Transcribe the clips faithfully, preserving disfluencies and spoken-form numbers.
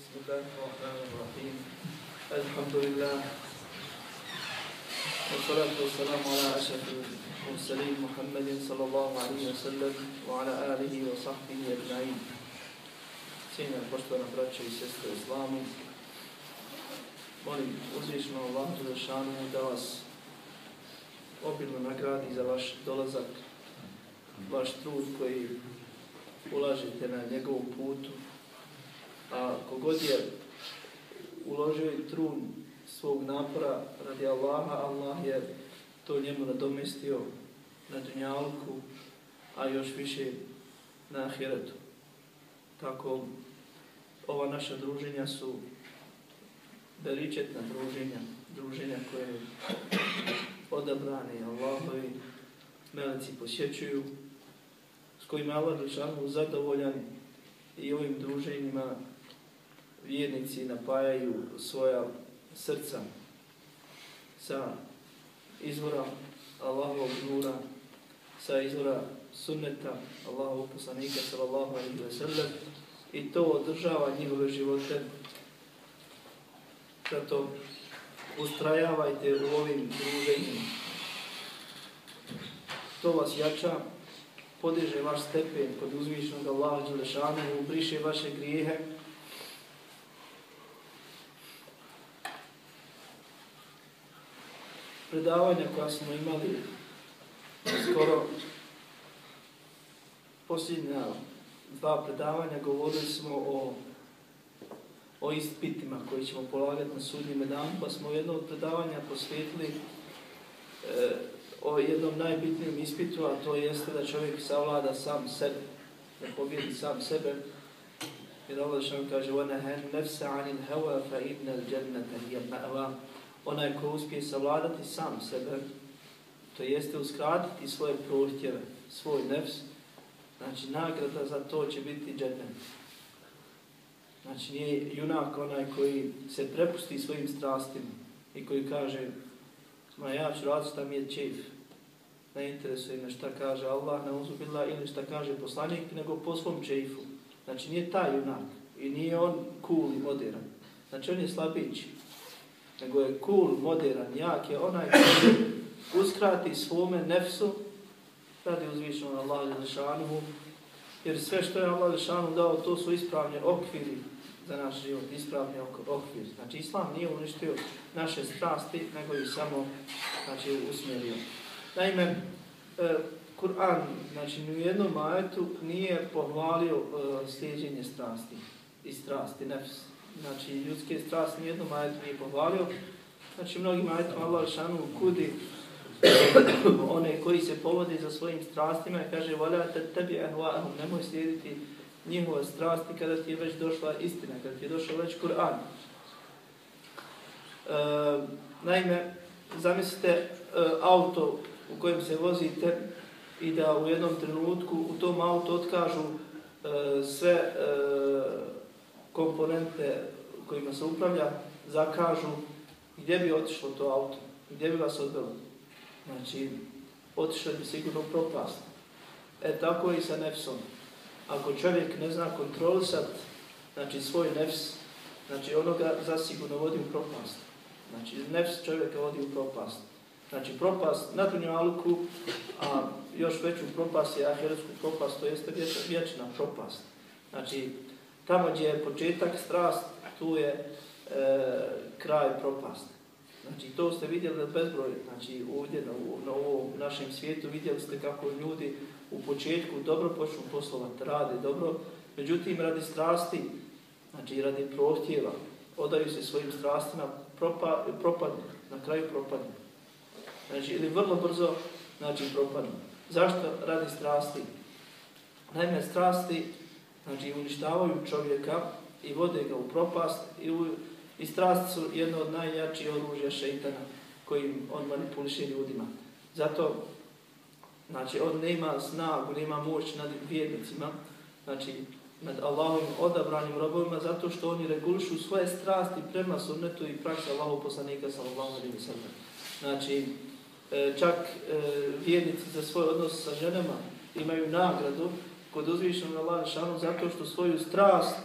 بسم الله الرحمن الرحيم الحمد لله والصلاة والسلام على أشرف المرسلين محمد صلى الله عليه وسلم وعلى آله وصحبه أجمعين. Cijenjena poštovana braćo i sestre u islamu, molim uzvišenog Allaha dželešanu da vas obilno nagradi za vaš dolazak, vaš trud koji ulažete na njegovom putu, a kogod je uložio i trud svog napora radi Allaha, Allah je to njemu nadomestio na dunjalku, a još više na ahiretu. Tako, ova naša druženja su beričetna druženja, druženja koje odabrani Allahovi meleci posjećuju, s kojima Allah dželešanu zadovoljan, i ovim druženjima vjernici napajaju svoja srca sa izvora Allahovog nura, sa izvora sunneta Allahovog poslanika sallallahu alejhi ve sellem, i to održava njihove živote. Zato ustrajavajte u ovim druženjima. To vas jača, podiže vaš stepen kod uzvišenog Allaha dželešanu, briše vaše grijehe. Predavanja koja smo imali skoro posljednja dva predavanja, govorili smo o, o ispitima koji ćemo polagati na sudnjem danu, pa smo jedno od predavanja posvetili e, o jednom najbitnijem ispitu, a to jeste da čovjek savlada sam sebe, da pobjedi sam sebe. Jer Allah što kaže وَنَهَنْ نَفْسَ عَنِ الْهَوَا فَإِنَّ الْجَنَّةَ هِيَ الْمَأْوَى. Onaj ko uspije savladati sam sebe, to jeste uskratiti svoje prohtjeve, svoj nefs, znači nagrada za to će biti džennet. Znači nije junak onaj koji se prepusti svojim strastima i koji kaže ma ja ću raditi šta mi je čif. Ne interesuje me šta kaže Allah, ne uzubila, ili šta kaže poslanik, nego po svom čeifu. Znači nije taj junak i nije on cool i modern. Znači on je slabić, nego je cool, modern, jak je onaj koji uskrati svome nefsu radi uzvišenog Allaha dželešanu, jer sve što je Allah dželešanu dao, to su ispravni okviri za naš život, ispravni okvir. Znači Islam nije uništio naše strasti, nego ih samo znači, usmjerio. Naime, e, Kur'an, znači ni u jednom ajetu nije pohvalio e, slijeđenje strasti i strasti, nefs. Znači ljudske strasti ni u jednom ajetu nije pohvalio. Znači mnogim ajetima Allah dželešanu kudi one koji se povode za svojim strastima i kaže وَلَا تَتَّبِعْ أَهْوَاءَهُمْ, nemoj slijediti njihove strasti kada ti je već došla istina, kada ti je došao već Kur'an. E, naime, zamislite e, auto u kojem se vozite i da u jednom trenutku u tom autu otkažu e, sve e, komponente kojima se upravlja, zakažu, gdje bi otišlo to auto, gdje bi vas odvelo. Znači, otišlo bi sigurno propast. E tako i sa nefsom. Ako čovjek ne zna kontrolisati znači, svoj nefs, znači ono ga zasigurno vodi u propast. Znači, nefs čovjeka vodi u propast. Znači, propast na dunjaluku, a još veću propast je ahiretsku propast, to jeste vječna propast. Znači, tamo gdje je početak strast, tu je e, kraj propasti. Znači, to ste vidjeli bezbroj, znači ovdje na, na ovom našem svijetu vidjeli ste kako ljudi u početku dobro počnu poslovati, rade dobro, međutim radi strasti, znači radi prohtjeva, odaju se svojim strastima, propa, propadnu, na kraju propadnu. Znači, ili vrlo brzo, znači propadnu. Zašto radi strasti? Naime, strasti, znači uništavaju čovjeka i vode ga u propast i u I strasti su jedno od najjačih oružja šeitana kojim on manipuliše ljudima. Zato, znači, on nema snagu, nema moć nad vjernicima, znači, nad Allahovim odabranim robovima, zato što oni regulišu svoje strasti prema sunnetu i praksi Allahov poslanika sallallahu alejhi ve sellem. Znači, čak vjernici za svoj odnos sa ženama imaju nagradu kod uzvišenog Allaha dželešanu zato što svoju strast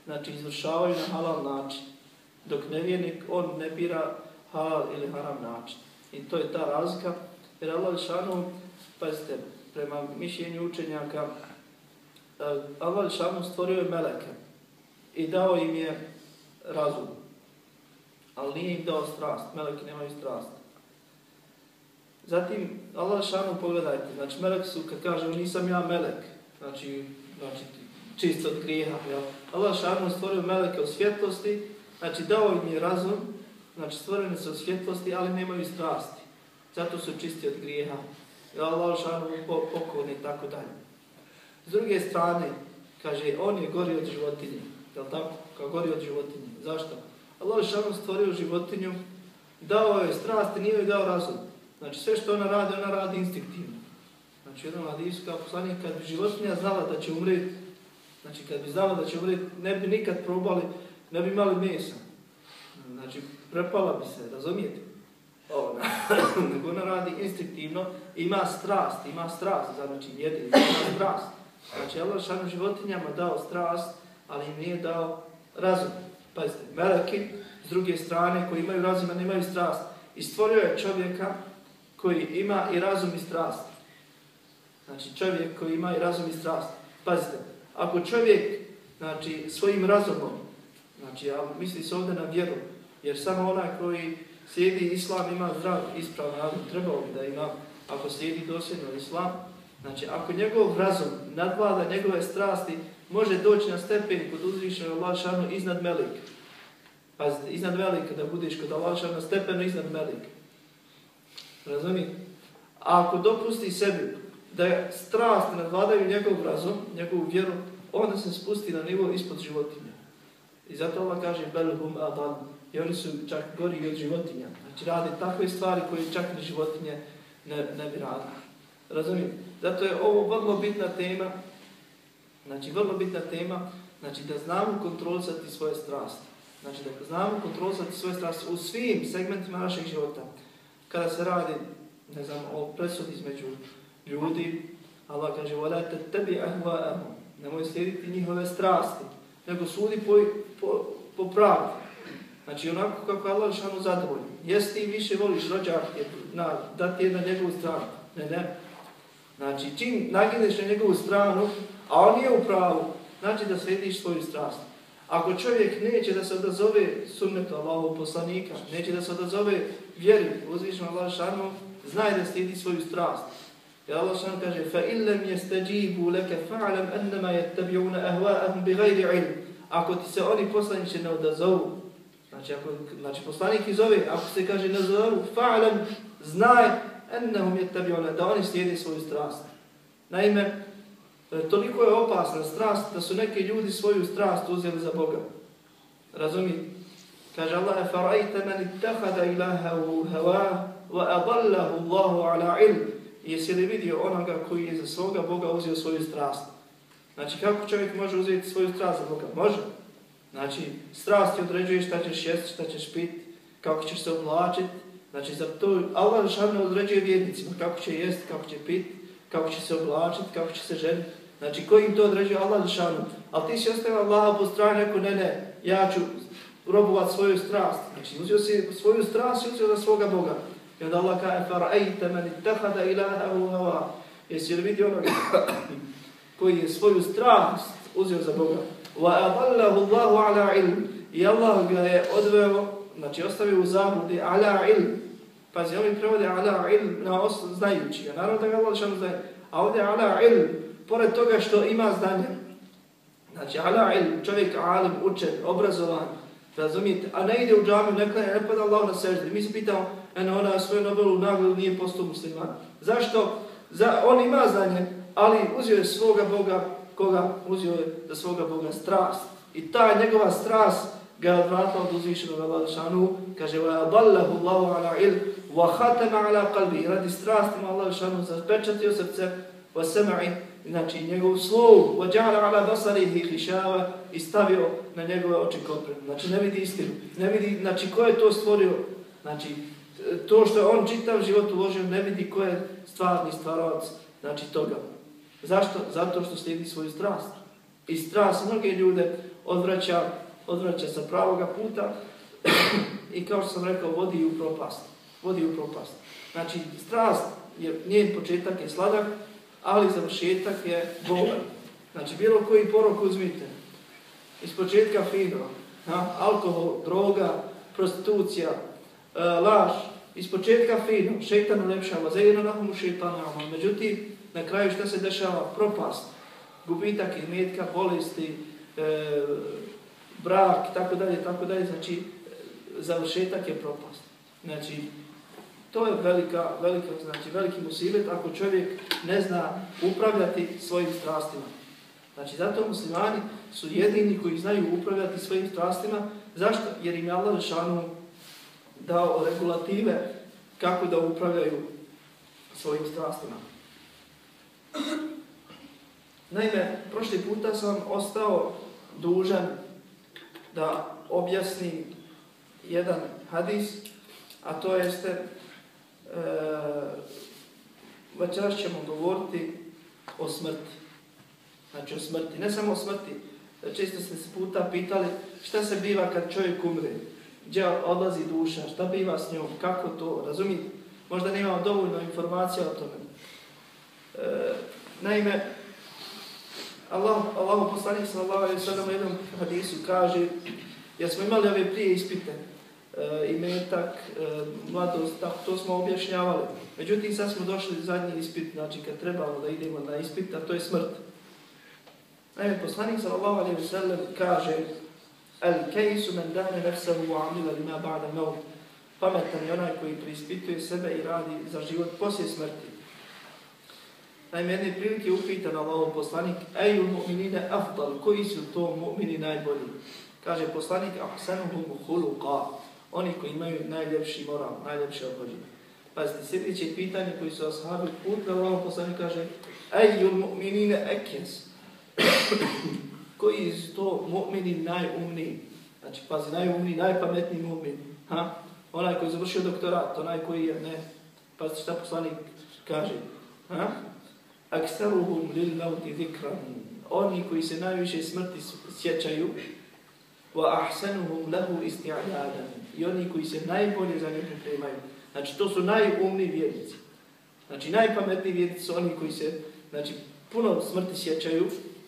znači izvršavaju na halal način, dok nevjernik, on ne bira halal ili haram način. I to je ta razlika, jer Allah Đelešanu, pazite, prema mišljenju učenjaka, Allah Đelešanu stvorio je meleke i dao im je razum, ali nije im dao strast, meleki nemaju strast. Zatim, Allah Đelešanu, pogledajte, znači melek su, kad kaže nisam ja melek, znači, znači čist od grijeha, jel? Allah Đelešanu stvorio meleke od svjetlosti, znači dao im je razum, znači stvoreni su od svjetlosti, ali nemaju strasti, zato su čisti od grijeha. Allah Đelešanu pokorni i tako dalje. S druge strane, kaže, on je gori od životinje, jel tako? Kao gori od životinje. Zašto? Allah Đelešanu stvorio životinju, dao joj strasti, nije joj dao razum. Znači sve što ona radi, ona radi instinktivno. Znači jednom hadisu kao poslanik, kad bi životinja znala da će umreti, znači kad bi znala da će umreti, ne bi nikad probali, ne bi imali mesa. Znači prepala bi se, razumijete? Ovo, nego ona radi instinktivno, ima strast, ima strast, znači jede, ima strast. Znači Allah Đelešanu životinjama dao strast, ali im nije dao razum. Pazite, meleki, s druge strane, koji imaju razum, a nemaju strast. I stvorio je čovjeka koji ima i razum i strast. Znači čovjek koji ima i razum i strast. Pazite, ako čovjek, znači, svojim razumom, znači, ja misli se ovdje na vjeru, jer samo onaj koji slijedi islam ima zdrav, ispravan razum, trebao bi da ima, ako slijedi dosljedno islam, znači, ako njegov razum nadvlada njegove strasti, može doći na stepen kod uzvišenog Allah Đelešanu iznad meleka. Pazite, iznad meleka da budeš kod Allah Đelešanu na stepenu iznad meleka. Razumijete? A ako dopusti sebi da strasti nadvladaju njegov razum, njegovu vjeru, onda se spusti na nivo ispod životinja. I zato Allah kaže belhum adal, i oni su čak gori od životinja. Znači rade takve stvari koje čak ni životinje ne, ne bi radili. Razumijete? Zato je ovo vrlo bitna tema, znači vrlo bitna tema, znači da znamo kontrolisati svoje strasti. Znači da znamo kontrolisati svoje strasti u svim segmentima našeg života. Kada se radi, ne znam, o presudi između ljudi, Allah kaže وَلَا تَتَّبِعْ أَهْوَاءَهُمْ, nemoj slijediti njihove strasti, nego sudi po, po, po pravdi. Znači onako kako Allah Đelešanu zadovoljno. Jesi ti više voliš rođake, na, da ti je na njegovu stranu? Ne, ne. Znači čim nagineš na njegovu stranu, a on nije u pravu, znači da slijediš svoju strast. Ako čovjek neće da se odazove sunnetu Allahovog poslanika, neće da se odazove vjeri, uzvišenom Allah Đelešanu, znaj da slijedi svoju strast. Jer Allah Đelešanu kaže فَإِنْ لَمْ يَسْتَجِيبُوا لَكَ فَعْلَمْ أَنَّمَا يَتَّبِعُونَ أَهْوَاءَهُمْ بِغَيْرِ عِلْمٍ. Ako ti se oni poslanici ne odazovu, znači, ako, znači poslanik ih zove, ako se kaže ne zovu, فَعْلَمْ, znaj أَنَّهُمْ يَتَّبِعُونَ, da oni slijede svoju strast. Naime, toliko je opasna strast da su neki ljudi svoju strast uzeli za Boga. Razumijete? Kaže Allah, فَرَأَيْتَ مَنِ اتَّخَذَ إِلَهَهُ هَوَاهُ وَأَضَلَّهُ اللَّهُ عَلَى عِلْمٍ. Jesi li vidio onoga koji je za svoga Boga uzeo svoju strast? Znači, kako čovjek može uzeti svoju strast za Boga? Može. Znači, strasti određuje šta ćeš jesti, šta ćeš piti, kako ćeš se oblačiti. Znači, za to Allah Đelešanu određuje vjernicima kako će jesti, kako će piti, kako će se oblačiti, kako će se ženiti. Znači, koji im to određuje Allah Đelešanu? Ali ti si ostavio Allaha po strani, rekao, ne, ne, ja ću robovat svoju strast. Znači, uzeo si svoju strast i uzeo za svoga Boga. I onda Allah kaže, فَرَأَيْتَ مَنِ اتَّخَذَ إِلَهَهُ هَوَاهُ. Jesi li vidio onoga koji je svoju strast uzeo za Boga? وَأَضَلَّهُ اللَّهُ عَلَى عِلْمٍ. I Allah ga je odveo, znači ostavio u zabludi, عَلَى عِلْمٍ. Pazi, oni prevode عَلَى عِلْمٍ na osnovu znajući ga. Naravno da ga Allah Đelešanu znaje. A ovdje عَلَى عِلْمٍ, pored toga što ima znanje. Znači, عَلَى عِلْمٍ, čovjek alim, učen, obrazovan, razumijete? A ne ide u džamiju, ne klanja, ne pada Allah na sežde. Mi se pitamo, eno, ona svoju Nobelu nagradu nije postao musliman. Zašto? Za, on ima znanje, ali uzio je svoga Boga, koga uzio je za svoga Boga strast. I ta njegova strast ga je odvratila od uzvišenog Allah Đelešanu, kaže وَأَضَلَّهُ اللَّهُ عَلَى عِلْمٍ وَحَتَمَ عَلَى قَلْبِهِ. Radi strastima Allah Đelešanu zapečatio srce, وَسَمَعِ, znači njegov sluh, وَجَعَلَ عَلَى بَصَرِهِ غِشَاوَةً, i stavio na njegove oči kopre. Znači ne vidi istinu, ne vidi, znači ko je to stvorio, znači to što je on čitav život uložio, ne vidi ko je stvarni stvaralac, znači toga. Zašto? Zato što slijedi svoju strast. I strast mnoge ljude odvraća, odvraća sa pravoga puta i kao što sam rekao, vodi u propast. Vodi u propast. Znači, strast, je, njen početak je sladak, ali završetak je bolan. Znači, bilo koji porok uzmite, iz početka fino, ha? Alkohol, droga, prostitucija, e, laž, iz početka fino, šeitan ulepšava, zajedno nahomu šeitanama, međutim, na kraju šta se dešava? Propast, gubitak imetka, bolesti, e, brak, tako dalje, tako dalje, znači, završetak je propast. Znači, to je velika, velika, znači, veliki musibet ako čovjek ne zna upravljati svojim strastima. Znači, zato muslimani su jedini koji znaju upravljati svojim strastima. Zašto? Jer im je Allah dželešanu dao regulative kako da upravljaju svojim strastima. Naime, prošli puta sam ostao dužan da objasnim jedan hadis, a to jeste, e, večeras ćemo govoriti o smrti. Znači o smrti, ne samo o smrti. Često ste se puta pitali šta se biva kad čovjek umre, gdje odlazi duša, šta biva s njom, kako to, razumijete? Možda nemamo dovoljno informacija o tome. E, naime, Allah, Allah poslanik sallallahu alejhi ve sellem u jednom hadisu kaže, jer smo imali ove prije ispite, e, imetak, e, mladost, tako to smo objašnjavali. Međutim, sad smo došli zadnji ispit, znači kad trebamo da idemo na ispit, a to je smrt. Naime, poslanik sallallahu alejhi ve sellem kaže, al-kaysu man dana nafsahu wa amila lima ba'da maut. Pametan je onaj koji preispituje sebe i radi za život poslije smrti. Naime, jedne prilike upitan Allahov poslanik, ejul mu'minine afdal, koji su to mu'mini najbolji? Kaže poslanik, ahsanuhum khuluqa, oni koji imaju najljepši moral, najljepše obhođenje. Pazite, sljedeće pitanje koji su ashabi uputili, Allahov poslanik kaže, ejul mu'minine ekjes, koji su to mu'mini najumniji? Znači, pazi, najumniji, najpametniji mu'min. Ha? Onaj koji je završio doktorat, onaj koji je, ne, pazite šta poslanik kaže. Ha? Aksaruhum lil mauti zikran, oni koji se najviše smrti sjećaju, wa ahsanuhum lahu isti'dadan, i oni koji se najbolje za nju pripremaju. Znači, to su najumniji vjernici. Znači, najpametniji vjernici su oni koji se, znači, puno smrti sjećaju,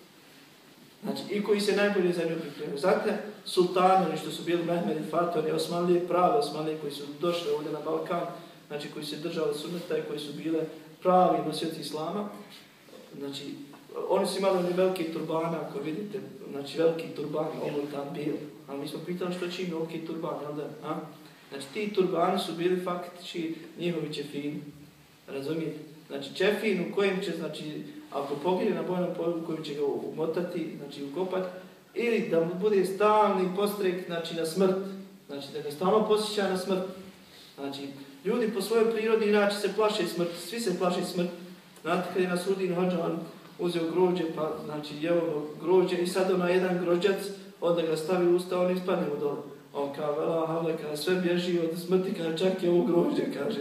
znači, i koji se najbolje za nju pripremaju. Znate, sultani, oni što su bili Mehmedi Fatori, Osmanlije, prave Osmanlije koji su došli ovdje na Balkan, znači, koji se držali sunneta i koji su bile pravi nosioci islama, znači, oni su imali oni velike turbane, ako vidite, znači, veliki turban, ovo tam bio. Ali mi smo pitali što čini veliki turban, jel da? A? Znači, ti turbani su bili faktički njihovi čefini, razumijete? Znači, čefin u kojem će, znači, ako pogine na bojnom polju, kojim će ga umotati, znači, ukopati, ili da mu bude stalni postrek, znači, na smrt, znači, da ga stalno posjeća na smrt. Znači, ljudi po svojoj prirodi inače se plaše smrti, svi se plaše smrti. Znate, kad je na Sudin Hođa, on uzeo grođe, pa znači jeo grođe i sad ona jedan grođac, onda ga stavi u usta, on ispadne mu dole. On kao, vela, havle, kada sve bježi od smrti, kada čak je ovo grođe, kaže.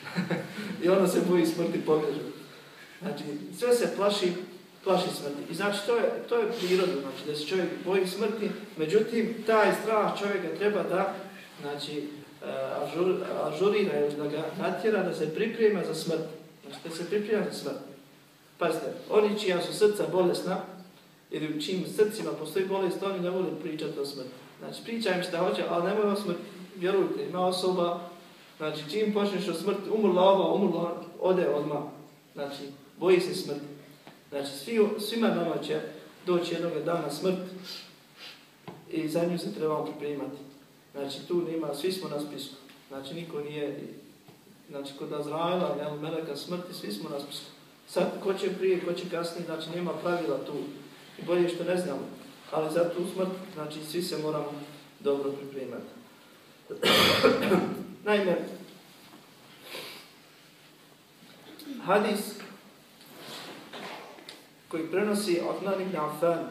I ona se boji smrti pobježa. Znači, sve se plaši, plaši smrti. I znači, to je, to je prirodno, znači, da se čovjek boji smrti, međutim, taj strah čovjeka treba da, znači, Ažur, ažurira, da ga natjera da se priprema za smrt. Znači da se priprema za smrt. Pazite, oni čija su srca bolesna, ili u čijim srcima postoji bolest, oni ne vole pričati o smrti. Znači pričaj im šta hoće, ali nemoj o smrti. Vjerujte, ima osoba, znači čim počneš o smrti, umrla ova, umrla, ode odmah. Znači, boji se smrti. Znači, svi, svima nama će doći jednog dana smrt i za nju se trebamo pripremati. Znači, tu nema, svi smo na spisku. Znači, niko nije, znači, kod Azraila, nema meleka smrti, svi smo na spisku. Sad, ko će prije, ko će kasnije, znači, nema pravila tu. I bolje što ne znamo. Ali za tu smrt, znači, svi se moramo dobro pripremati. Naime, hadis koji prenosi Uthman ibn Affan,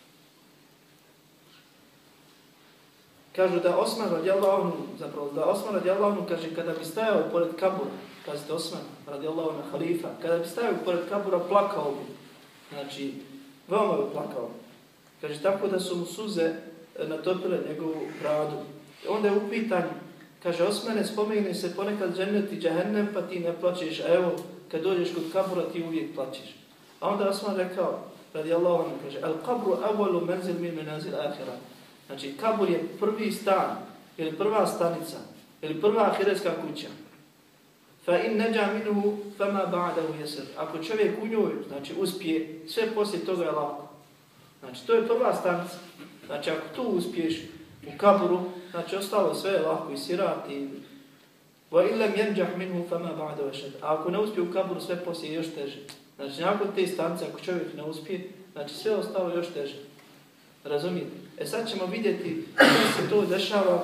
kažu da Osman radijallahu anhu, zapravo da Osman radijallahu anhu, kaže, kada bi stajao pored kabura, pazite Osman radijallahu anhu, halifa, kada bi stajao pored kabura, plakao bi. Znači, veoma bi plakao. Kaže, tako da su mu suze natopile njegovu bradu. Onda je upitan, kaže, Osmane, spomeni se ponekad džennet i džehennem, pa ti ne plačeš, a evo, kad dođeš kod kabura, ti uvijek plačeš. A onda Osman rekao, radi Allahu anhu, kaže, al kabru avalu menzil min menazil ahira. Znači, kabur je prvi stan, ili prva stanica, ili prva ahiretska kuća. Fa in neđa minuhu, fama ba'dahu jesir. Ako čovjek u njoj, znači, uspije, sve poslije toga je lako. Znači, to je prva stanica. Znači, ako tu uspiješ u kaburu, znači, ostalo sve je lako i sirati. Wa illam yanjah minhu fama ba'dahu ashad. A ako ne uspije u kaburu, sve poslije je još teže. Znači, nakon te stanice, ako čovjek ne uspije, znači, sve ostalo još teže. Razumijete? E sad ćemo vidjeti šta se to dešava,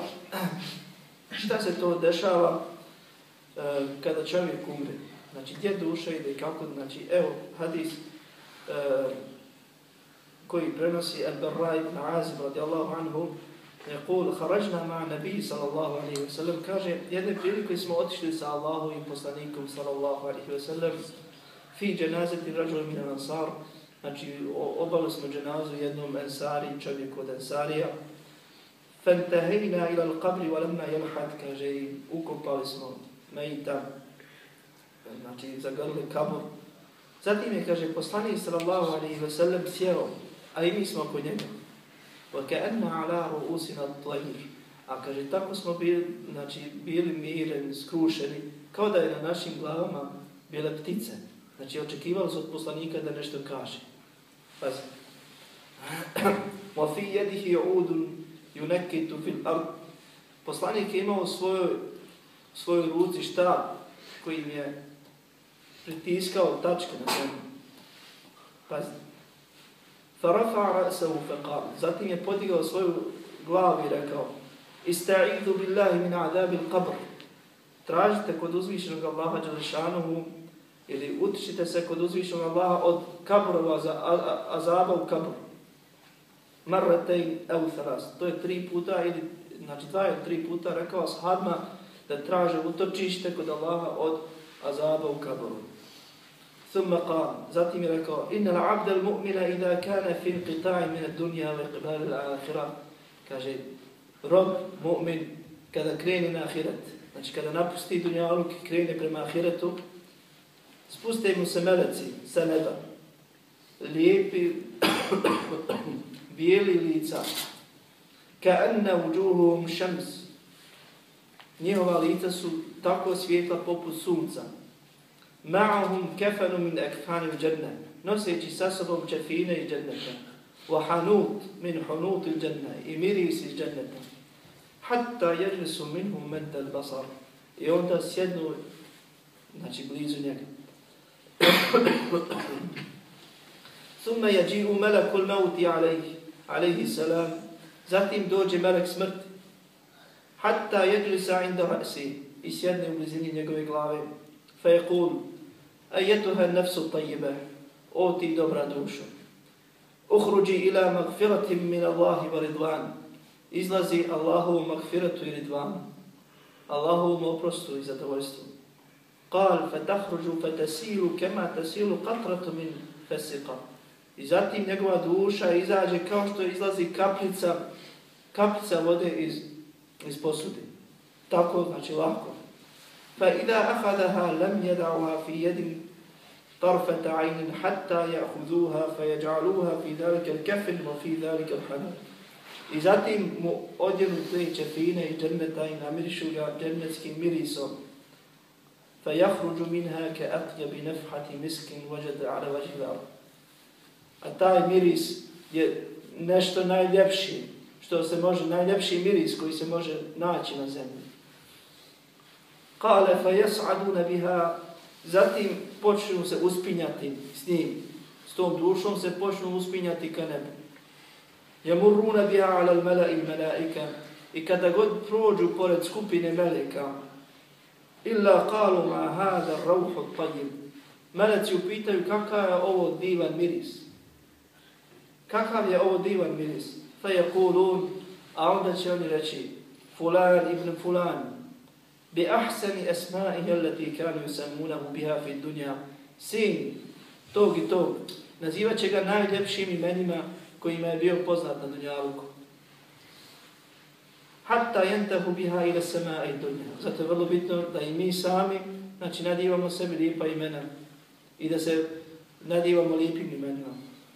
šta se to dešava uh, kada čovjek umre. Znači, gdje duša ide i kako, znači, evo, hadis uh, koji prenosi Al-Barra ibn Azib radijallahu anhu, يقول خرجنا مع النبي صلى الله عليه وسلم, kaže, jedne prilike smo otišli sa Allahovim poslanikom sallallahu alejhi ve sellem fi dženazeti rajul min al-ansar, znači obavili smo dženazu jednom ensari, čovjeku od ensarija. Fantahejna ila al-qabri wa lamma yalhad, kaže, i ukopali smo mejita, znači zagrli kabur. Zatim je, kaže, poslanik sallallahu alejhi ve sellem sjeo, a i mi smo kod njega. وَكَأَنَّ عَلَىٰ رُؤُسِنَا الطَّيْرِ. A kaže, tako smo bili, znači, bili mireni, skrušeni, kao da je na našim glavama bile ptice. Znači, očekivali su od poslanika da nešto kaže. Pazi. وَفِي يَدِهِ عُودٌ يُنَكِّتُ فِي الْأَرْضِ. Poslanik je imao u svojoj, svojoj ruci štab kojim je pritiskao tačke na zemlju. Pazi. فَرَفَعَ رَأْسَهُ فَقَالَ. Zatim je podigao svoju glavu i rekao, إِسْتَعِيذُ بِاللَّهِ مِنْ عَذَابِ الْقَبْرِ. Tražite kod uzvišenog Allaha dželešanuhu, ili utičite se kod uzvišenog Allaha od kaburova, azaba u kaburu. Marratejn ev thalas. To je tri puta, ili, znači dva ili tri puta rekao ashabima da traže utočište kod Allaha od azaba u kaburu. ثم قال, zatim je rekao, إن العبد المؤمن إذا كان في انقطاع من الدنيا وإقبال الآخرة. Kaže, rob, mu'min, kada krene na ahiret, znači kada napusti dunjaluk i krene prema ahiretu, spuste mu se meleci sa neba, lijepi, bijeli lica, كأن وجوههم شمس. Njihova lica su tako svijetla poput sunca. معهم كفن من أكفان الجنة. noseći sa sobom čefine iz dženneta. وحنوط من حنوط الجنة. i miris iz dženneta. حتى يجلس منهم مد البصر. I onda sjednu, znači blizu njega. ثم يجيء ملك الموت عليه عليه السلام. Zatim dođe melek smrti. حتى يجلس عند رأسه. I sjedne u blizini njegove glave. فيقول أيتها النفس الطيبة. O ti dobra dušo. اخرجي إلى مغفرة من الله ورضوان. Izlazi Allahovu magfiratu i ridvanu. Allahovom oprostu i zadovoljstvu. قال فتخرج فتسيل كما تسيل قطرة من فسقة. I zatim njegova duša izađe kao što izlazi kapljica, kapljica vode iz, iz posude. Tako, znači lako. فإذا أخذها لم يدعها في يد طرفة عين حتى يأخذوها فيجعلوها في ذلك الكفن وفي ذلك الحنان. I zatim mu odjenu te čefine i dženneta i namirišu ga džennetskim mirisom. فَيَخْرُجُ مِنْهَا كَأَطْيَبِ نَفْحَةِ مِسْكٍ وَجَدَ عَلَى وَجْهِ الْأَرْضِ. A taj miris je nešto najljepši, što se može, najljepši miris koji se može naći na zemlji. قَالَ فَيَسْعَدُونَ بِهَا. Zatim počnu se uspinjati s njim, s tom dušom se počnu uspinjati ka nebu. يَمُرُّونَ بِهَا عَلَى الْمَلَئِ الْمَلَائِكَ. I kada god prođu pored skupine meleka, إِلَّا قَالُوا مَا هَذَا الرَّوْحُ الطَّيِّبُ. Meleci upitaju kakav je ovo divan miris. Kakav je ovo divan miris? فَيَقُولُونَ. A onda će oni reći, fulan ibn fulan, بِأَحْسَنِ أَسْمَائِهَا الَّتِي كَانُوا يُسَمُّونَهُ بِهَا فِي الدُّنْيَا. Sin tog i tog. Nazivat će ga najljepšim imenima kojima je bio poznat na dunjaluku. Hatta yantahu biha ila sama'i dunya. Zato je vrlo bitno da i mi sami, znači, nadivamo sebi lijepa imena i da se nadivamo lijepim imenima.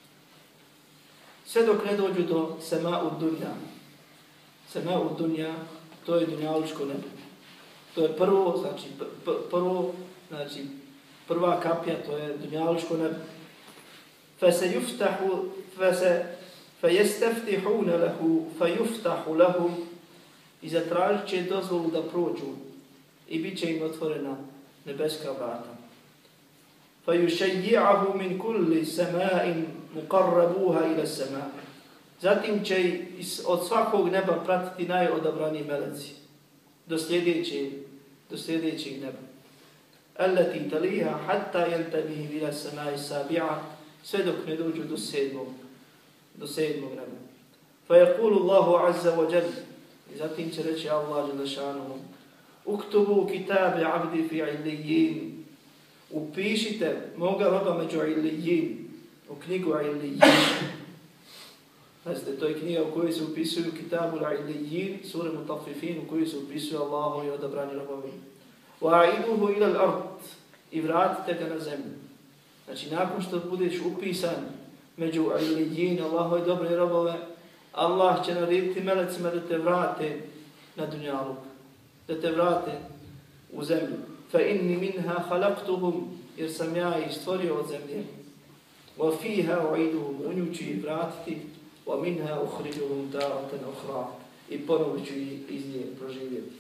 Sve dok ne dođu do sama'u dunya. Sama'u dunya, to je dunjalučko nebo. To je prvo, znači, pr prvo, znači, prva kapija, to je dunjalučko nebo. فَسَيُفْتَحُ فَيَسْتَفْتِحُونَ لَهُ فَيُفْتَحُ لَهُمْ i zatražit će dozvolu da prođu i bit će im otvorena nebeska vrata. فَيُشَيِّعَهُ مِنْ كُلِّ سَمَاءٍ مُقَرَّبُوهَا إِلَى السَّمَاءِ Zatim će od svakog neba pratiti najodabraniji meleci do sljedećeg, do sljedećeg neba. الَّتِي تَلِيهَا حَتَّى يَنْتَبِهِ إِلَى السَّمَاءِ السَّابِعَةِ sve dok ne dođu do sedmog, do sedmog neba. فَيَقُولُ اللَّهُ عَزَّ وَجَلُّ I zatim će reći Allah Đelešanuhu: Uktubu kitabe abdi fi illijin. Upišite moga roba među illijin, u knjigu illijin. Znači, to je knjiga u kojoj se upisuju kitabu illijin, sure Mutaffifin, u kojoj se upisuju Allahu i odabrani robovi. Wa'iduhu ila al-ard. I vratite ga na zemlju. Znači, nakon što budeš upisan među illijin, Allahu i dobre robove, Allah će narediti melecima da te vrate na dunjaluk, da te vrate u zemlju. فَإِنِّي مِنْهَا خَلَقْتُهُمْ jer sam ja ih stvorio od zemlje. وَفِيهَا أُعِيدُهُمْ u nju ću ih vratiti. وَمِنْهَا أُخْرِجُهُمْ تَارَةً أُخْرَى i ponovo ću ih iz nje proživjeti.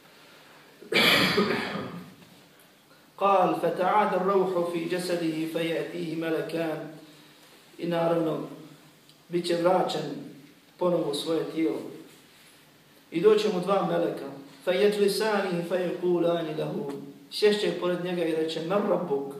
قال فتعاد الروح في جسده فيأتيه ملكان i naravno bit će vraćan ponovo u svoje tijelo. I doće mu dva meleka. فَيَجْلِسَانِهِ فَيَقُولَانِ لَهُ Sješće pored njega i reče: مَنْ رَبُّكَ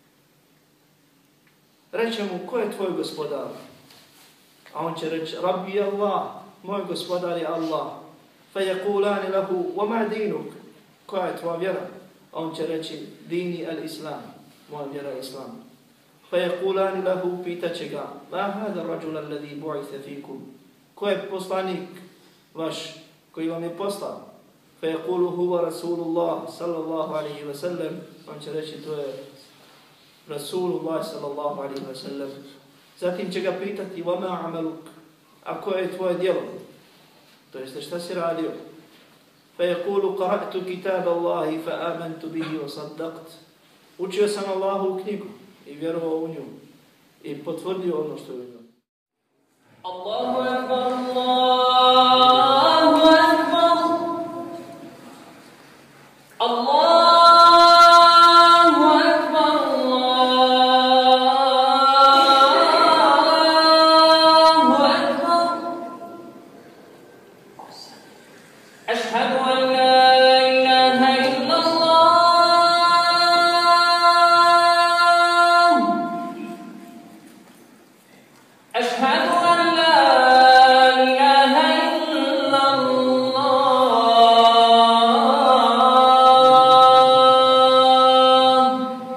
Reče mu: ko je tvoj gospodar? A on će reći: Rabbi Allah, moj gospodar je Allah. فَيَقُولَانِ لَهُ وَمَا دِينُكَ Koja je tvoja vjera? A on će reći: Dini al-Islam, moja vjera je Islam. فَيَقُولَانِ لَهُ Pitat će ga: مَا هَذَا الرَّجُلَ الَّذِي بُعِثَ فِيكُمْ Ko je poslanik vaš koji vam je poslao? فَيَقُولُ هُوَ رَسُولُ اللَّهِ sallallahu alaihi wa sallam On će reći: to je Rasulullah sallallahu alaihi wa sallam. Zatim će ga pitati: وَمَا عَمَلُكَ A koje je tvoje djelo? To jeste šta si radio? فَيَقُولُ قَرَأْتُ كِتَابَ اللَّهِ فَآمَنْتُ بِهِ وَصَدَّقْتُ Učio sam Allahu knjigu i vjerovao u nju i potvrdio ono što je u njoj. Allahu akbar, Allahu akbar. Allahu akbar, Allahu akbar. Ashhadu an la ilaha illallah. Ashhadu an la ilaha illallah.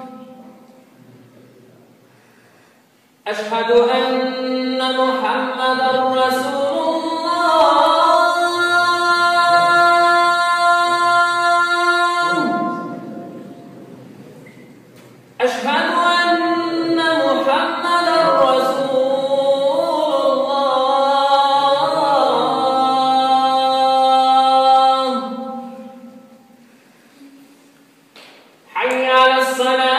Ashhadu anna Muhammadan Rasulullah. Ashhadu anna Muhammadan Rasulullah. Hayya ala salat.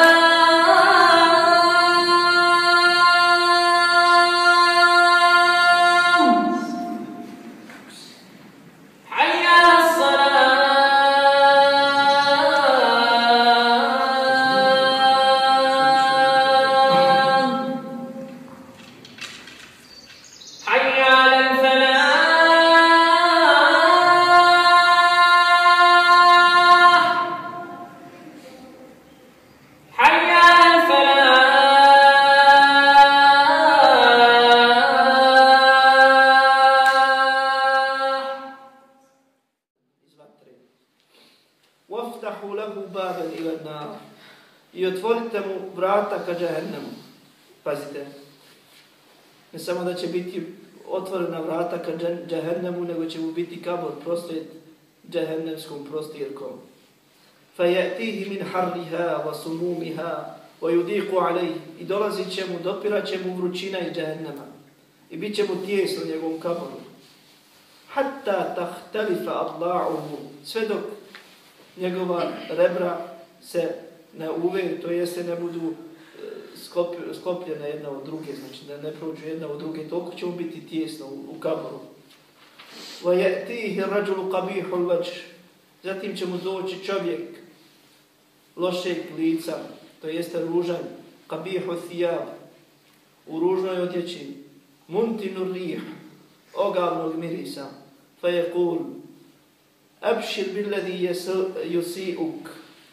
وَافْتَحُوا لَهُ بَابًا إِلَى النَّارِ I otvorite mu vrata ka džehennemu. Pazite. Ne samo da će biti otvorena vrata ka džehennemu, nego će mu biti kabor prostor džehennemskom prostirkom. فَيَأْتِيهِ مِنْ حَرِّهَا وَسُمُومِهَا وَيُدِيقُ عَلَيْهِ I dolazit će mu, dopirat će mu vrućina iz džehennema. I bit će mu tijesno njegovom kaboru. حَتَّى تَحْتَلِفَ أَضْلَاعُهُ Sve dok njegova rebra se ne uve, to jeste ne budu sklopljene jedna od druge, znači da ne prođu jedna od druge, toliko će mu biti tijesno u, u kaboru. وَيَأْتِيهِ الرَّجُلُ قَبِيحُ الْوَجْهِ Zatim će mu doći čovjek lošeg lica, to jeste ružan, qabihu thiyab, u ružnoj odjeći, muntinu rih, ogavnog mirisa, fa yaqul abshir billadhi yusi'uk.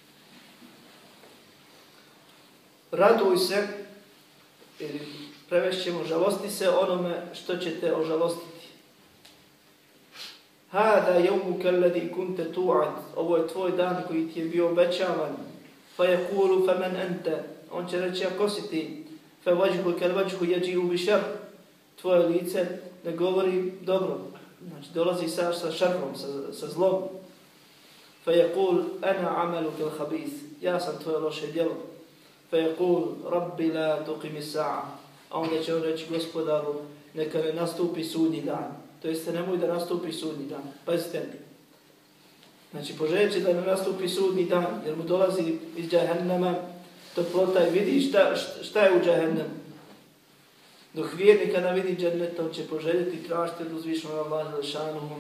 Raduj se, ili prevešćemo žalosti se onome što će te ožalostiti. Hada yawmuka alladhi kunta tu'ad. Ovo je tvoj dan koji ti je bio obećavan. Fa yaqulu faman anta. On će reći a ko si ti? Fa wajhuka alwajhu yaji'u bi shar. Tvoje lice ne govori dobro. Znači dolazi sa sa šarrom, sa, sa zlom. Fa yaqul ana 'amaluka al-khabith. Ja sam tvoje loše djelo. Fa yaqul rabbi la tuqim as-sa'a. A onda će on reći gospodaru neka ne nastupi sudnji dan. To jeste nemoj da nastupi sudnji dan. Pazite. Znači poželit će da ne nastupi sudnji dan, jer mu dolazi iz džahennema toplota i vidi šta, šta je u džahennemu. Dok vjernik kada vidi džennet, on će poželjeti tražiti od uzvišnog Allaha dželešanuhu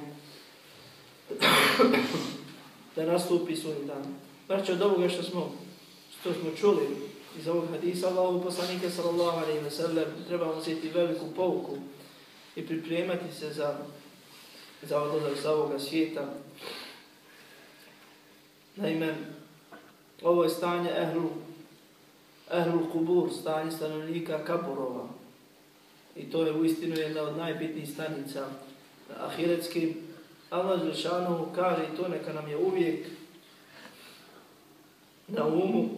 da nastupi sudnji dan. Znači od ovoga što smo, što smo čuli iz ovog hadisa Allahovog poslanika sallallahu alejhi ve sellem, trebamo uzeti veliku pouku i pripremati se za, za odlazak sa ovoga svijeta. Naime, ovo je stanje ehlu, ehlu kubur, stanje stanovnika kaburova. I to je uistinu jedna od najbitnijih stanica ahiretskih. Allah dželešanuhu kaže i to neka nam je uvijek na umu.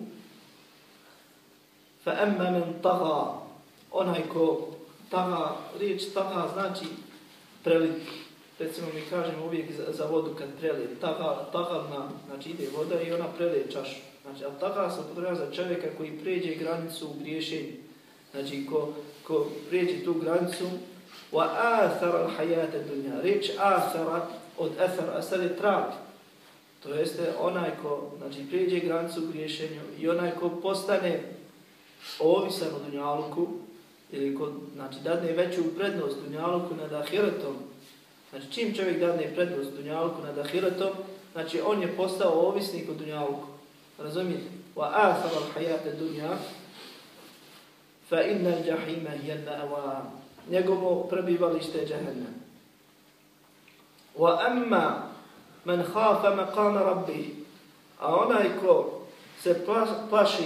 Fa amma man tagha, onaj ko taga, riječ taga znači prelit. Recimo mi kažemo uvijek za, za vodu kad prelije. Taga, tagalna, znači ide voda i ona prelije čašu. Znači, a taga se upotrebljava za čovjeka koji pređe granicu u griješenju. Znači, ko, ko pređe tu granicu, wa athara al-hayata dunya. Riječ athara od athar, asar je trag. To jeste onaj ko, znači, pređe granicu u griješenju i onaj ko postane ovisan o dunjaluku, ili ko, znači, dadne veću prednost dunjaluku nad ahiretom. Znači, čim čovjek dadne prednost dunjaluku nad ahiretom, znači, on je postao ovisnik o dunjaluku. Razumijete? Wa athara al-hayata dunya fa inna al-jahima hiya al-ma'wa. Njegovo prebivalište je džehennem. Wa amma man khafa maqama rabbih. A onaj ko se plaši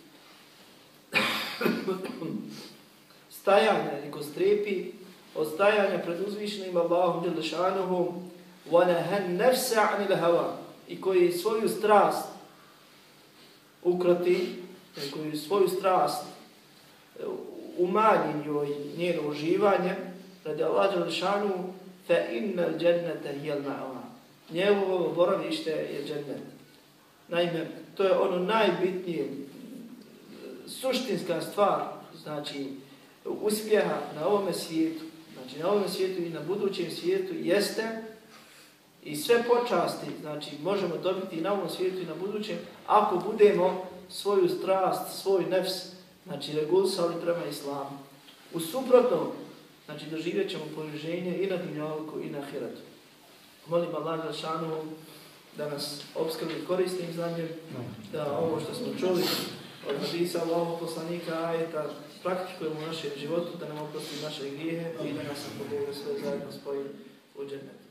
stajanja ili ko strepi od stajanja pred uzvišenim Allahom dželešanuhu wa nahan nafsa 'anil hawa, i koji svoju strast ukrati, koji svoju strast umanji njoj njeno uživanje radi Allah dželešanuhu, fa innal jannata hiya al-ma'wa. Njegovo boravište je džennet. Naime, to je ono najbitnije, suštinska stvar, znači uspjeha na ovome svijetu, znači na ovome svijetu i na budućem svijetu jeste, i sve počasti, znači možemo dobiti i na ovom svijetu i na budućem, ako budemo svoju strast, svoj nefs, znači regulisali prema islamu. U suprotnom, znači doživjet ćemo poniženje i na dunjaluku i na ahiretu. Molim Allah dželešanuhu da nas opskrbi korisnim znanjem, da ovo što smo čuli od hadisa Allahovog poslanika, ajeta, praktikujemo u našem životu, da nam oprosti naše grijehe i da nas po Bogu sve zajedno spoji u džennet.